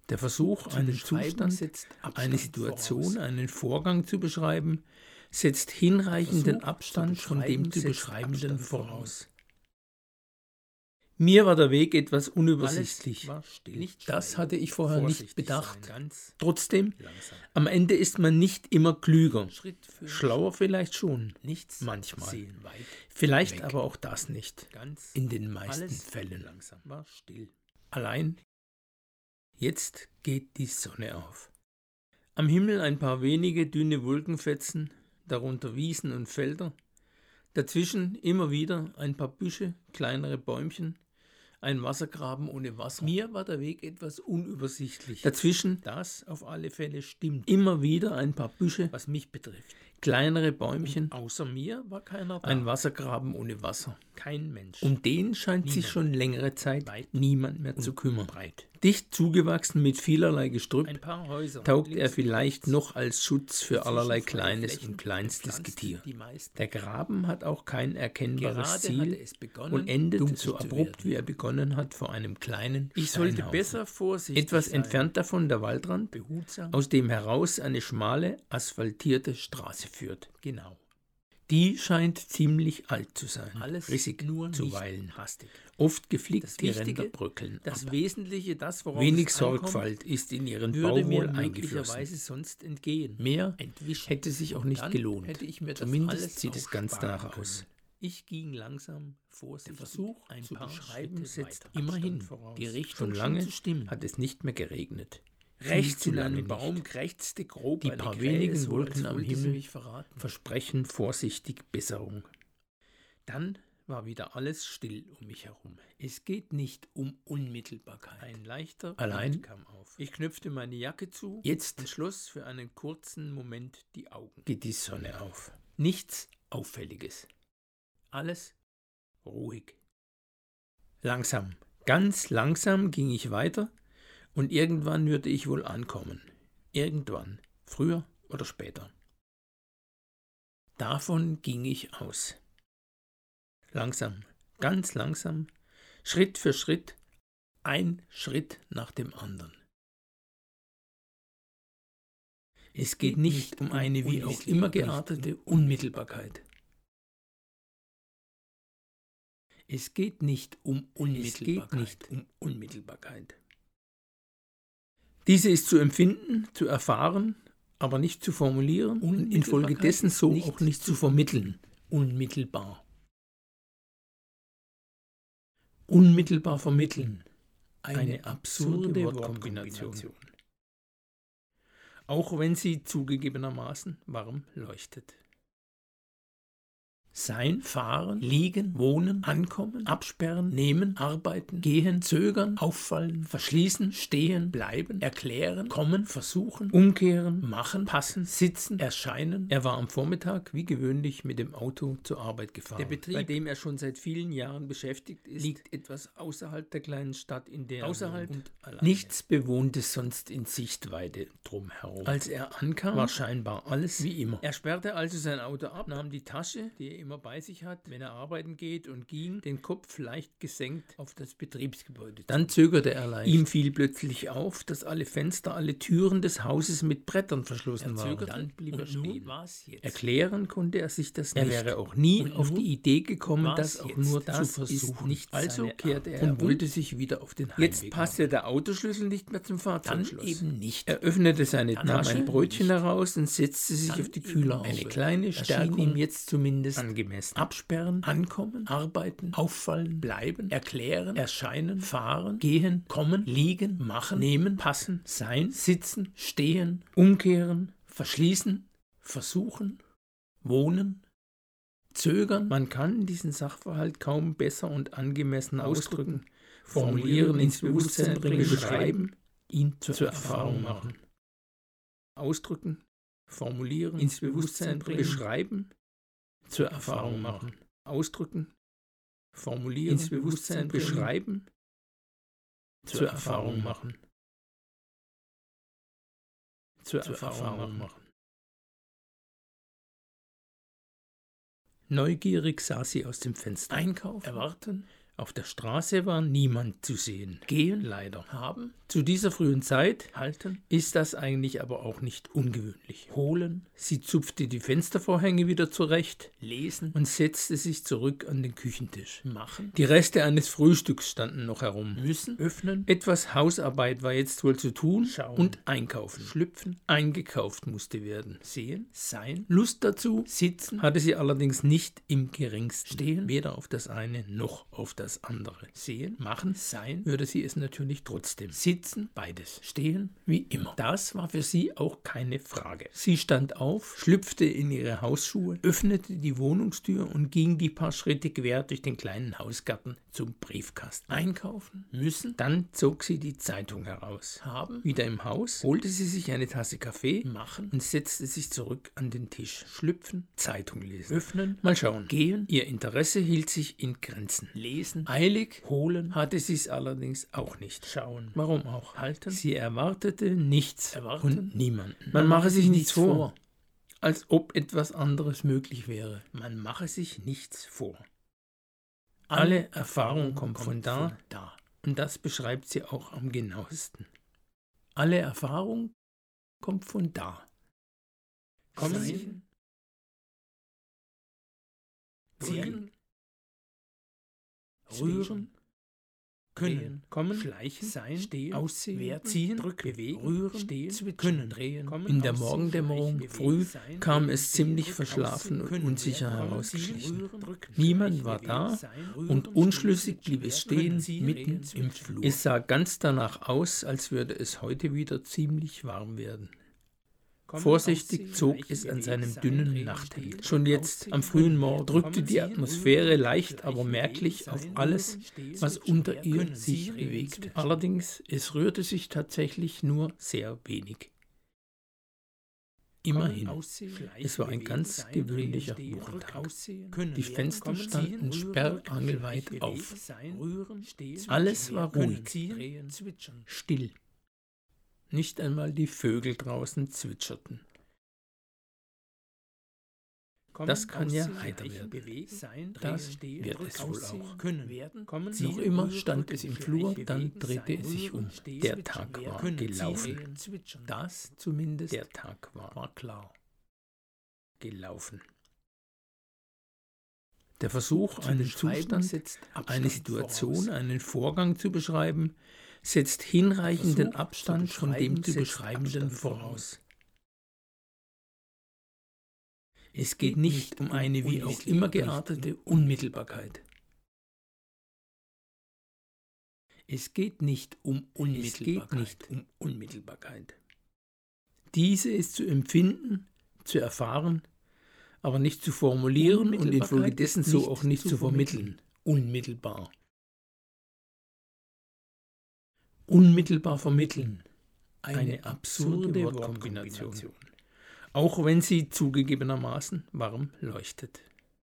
Der Versuch, einen Zustand, eine Situation, einen Vorgang zu beschreiben, setzt hinreichenden Abstand von dem zu Beschreibenden voraus. Mir war der Weg etwas unübersichtlich. Das hatte ich vorher nicht bedacht. Trotzdem, am Ende ist man nicht immer klüger. Schlauer vielleicht schon, manchmal. Vielleicht aber auch das nicht. In den meisten Fällen. Allein, jetzt geht die Sonne auf. Am Himmel ein paar wenige dünne Wolkenfetzen, darunter Wiesen und Felder. Dazwischen immer wieder ein paar Büsche, kleinere Bäumchen, ein Wassergraben ohne Wasser. Mir war der Weg etwas unübersichtlich. Dazwischen, das auf alle Fälle stimmt, immer wieder ein paar Büsche, was mich betrifft. Kleinere Bäumchen, und außer mir war keiner da. Ein Wassergraben ohne Wasser. Kein Mensch. Um den scheint sich schon längere Zeit niemand mehr zu kümmern. Dicht zugewachsen mit vielerlei Gestrüpp, ein paar Häuser, taugt er vielleicht noch als Schutz für allerlei kleines und kleinstes Getier. Der Graben hat auch kein erkennbares Ziel und endet so abrupt, wie er begonnen hat, vor einem kleinen Steinhaufen. Ich sollte besser vorsichtig etwas sein. Entfernt davon der Waldrand, aus dem heraus eine schmale, asphaltierte Straße führt. Genau. Die scheint ziemlich alt zu sein, alles rissig nur zuweilen, hastig. Oft geflickt, die Ränder bröckeln. Das Wesentliche, das worauf wenig Sorgfalt ist in ihren Bau wohl eingeflossen. Sonst entgehen. Mehr hätte sich auch nicht gelohnt. Zumindest sieht es ganz danach aus. Ich ging langsam vorsichtig. Der Versuch, ein paar beschreiben, setzt immerhin die Richtung. Schon lange hat es nicht mehr geregnet. Rechts in einem Baum krächzte grob die paar wenigen Wolken am Himmel versprechen vorsichtig Besserung. Dann war wieder alles still um mich herum. Es geht nicht um Unmittelbarkeit. Ein leichter Wind kam auf. Ich knöpfte meine Jacke zu und schloss für einen kurzen Moment die Augen. Geht die Sonne auf. Nichts Auffälliges. Alles ruhig. Langsam, ganz langsam ging ich weiter. Und irgendwann würde ich wohl ankommen. Irgendwann, früher oder später. Davon ging ich aus. Langsam, ganz langsam, Schritt für Schritt, ein Schritt nach dem anderen. Es geht nicht um eine wie auch immer geartete Unmittelbarkeit. Es geht nicht um Unmittelbarkeit. Diese ist zu empfinden, zu erfahren, aber nicht zu formulieren und infolgedessen so auch nicht zu vermitteln. Unmittelbar. Unmittelbar vermitteln. Eine absurde Wortkombination. Auch wenn sie zugegebenermaßen warm leuchtet. Sein, fahren, liegen, wohnen, ankommen, absperren, nehmen, arbeiten, gehen, zögern, auffallen, verschließen, stehen, bleiben, erklären, kommen, versuchen, umkehren, machen, passen, sitzen, erscheinen. Er war am Vormittag wie gewöhnlich mit dem Auto zur Arbeit gefahren. Der Betrieb, bei dem er schon seit vielen Jahren beschäftigt ist, liegt etwas außerhalb der kleinen Stadt, in der er wohnt. Nichts Bewohntes sonst in Sichtweite drumherum. Als er ankam, war scheinbar alles wie immer. Er sperrte also sein Auto ab, nahm die Tasche, die er immer bei sich hat, wenn er arbeiten geht, und ging, den Kopf leicht gesenkt, auf das Betriebsgebäude. Dann zögerte er leicht. Ihm fiel plötzlich auf, dass alle Fenster, alle Türen des Hauses mit Brettern verschlossen waren. Dann blieb er stehen. Erklären konnte er sich das nicht. Er wäre auch nie auf die Idee gekommen, das auch nur das zu versuchen. Also kehrte er und wollte sich wieder auf den Heimweg. Jetzt passte der Autoschlüssel nicht mehr zum Fahrzeugschloss. Dann eben nicht. Er öffnete seine Tasche, nahm ein Brötchen heraus und setzte sich auf die Kühlerhaube. Eine kleine Stärkung, ihm jetzt zumindest angemessen. Absperren, ankommen, arbeiten, auffallen, bleiben, erklären, erscheinen, fahren, gehen, kommen, liegen, machen, nehmen, passen, sein, sitzen, stehen, umkehren, verschließen, versuchen, wohnen, zögern. Man kann diesen Sachverhalt kaum besser und angemessen ausdrücken, formulieren, ins Bewusstsein bringen, beschreiben, ihn zur Erfahrung machen. Ausdrücken, formulieren, ins Bewusstsein bringen, beschreiben, zur Erfahrung machen. Ausdrücken, formulieren, ins Bewusstsein bringen, beschreiben, zur Erfahrung machen. Zur Erfahrung machen. Neugierig sah sie aus dem Fenster. Einkaufen, erwarten. Auf der Straße war niemand zu sehen. Gehen, leider. Haben, Zu dieser frühen Zeit ist das eigentlich aber auch nicht ungewöhnlich. Holen, sie zupfte die Fenstervorhänge wieder zurecht, lesen und setzte sich zurück an den Küchentisch. Machen. Die Reste eines Frühstücks standen noch herum. Müssen, öffnen. Etwas Hausarbeit war jetzt wohl zu tun. Schauen. Und einkaufen. Schlüpfen. Eingekauft musste werden. Sehen, sein, Lust dazu, sitzen, hatte sie allerdings nicht im geringsten. Stehen, weder auf das eine noch auf das andere. Sehen, machen, sein, würde sie es natürlich trotzdem. Sitzen, beides. Stehen, wie immer. Das war für sie auch keine Frage. Sie stand auf, schlüpfte in ihre Hausschuhe, öffnete die Wohnungstür und ging die paar Schritte quer durch den kleinen Hausgarten zum Briefkasten. Einkaufen, müssen, dann zog sie die Zeitung heraus. Haben, wieder im Haus, holte sie sich eine Tasse Kaffee, machen und setzte sich zurück an den Tisch. Schlüpfen, Zeitung lesen, öffnen, mal schauen, gehen. Ihr Interesse hielt sich in Grenzen. Lesen, eilig, holen, hatte sie es allerdings auch nicht. Schauen, warum auch? Halten, sie erwartete nichts und niemanden. Man mache sich nichts vor, als ob etwas anderes möglich wäre. Man mache sich nichts vor. Alle Erfahrung kommt von da, und das beschreibt sie auch am genauesten. Alle Erfahrung kommt von da. Kommen Sie, ziehen, rühren, können, kommen, schleichen, sein, stehen, aussehen, ziehen, drücken, bewegen, rühren, stehen, können, drehen, kommen. In der Morgendämmerung früh kam es ziemlich verschlafen und unsicher herausgeschlichen. Niemand war da und unschlüssig blieb es stehen, mitten im Flur. Es sah ganz danach aus, als würde es heute wieder ziemlich warm werden. Vorsichtig zog es an seinem dünnen Nachthemd. Schon jetzt, am frühen Morgen, drückte die Atmosphäre leicht, aber merklich auf alles, was unter ihr sich bewegte. Allerdings, es rührte sich tatsächlich nur sehr wenig. Immerhin, es war ein ganz gewöhnlicher Wochentag. Die Fenster standen sperrangelweit auf. Alles war ruhig, still. Nicht einmal die Vögel draußen zwitscherten. Das kann ja heiter werden. Das wird es wohl auch. Noch immer stand es im Flur, dann drehte es sich um. Der Tag war gelaufen. Das zumindest, der Tag war klar. Gelaufen. Der Versuch, einen Zustand, eine Situation, einen Vorgang zu beschreiben, setzt hinreichenden Abstand von dem zu beschreibenden voraus. Es geht nicht um eine wie auch immer geartete Unmittelbarkeit. Es geht nicht um Unmittelbarkeit. Diese ist zu empfinden, zu erfahren, aber nicht zu formulieren und infolgedessen so auch nicht zu vermitteln. Unmittelbar. Unmittelbar vermitteln. Eine absurde Wortkombination. Auch wenn sie zugegebenermaßen warm leuchtet.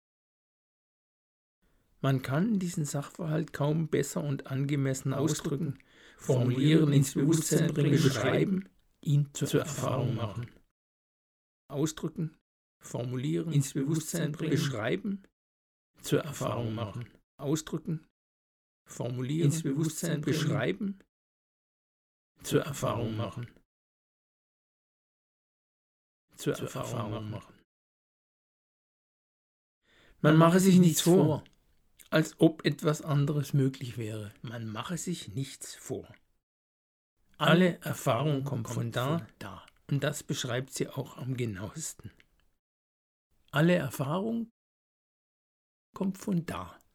Man kann diesen Sachverhalt kaum besser und angemessen ausdrücken, formulieren, ins Bewusstsein bringen, beschreiben, ihn zur Erfahrung machen. Ausdrücken, formulieren, ins Bewusstsein bringen, beschreiben, zur Erfahrung machen. Ausdrücken, formulieren, ins Bewusstsein bringen, beschreiben, zur Erfahrung machen. Zur Erfahrung machen. Man mache sich nichts vor, als ob etwas anderes möglich wäre. Man mache sich nichts vor. Alle Erfahrung kommt von da, und das beschreibt sie auch am genauesten. Alle Erfahrung kommt von da.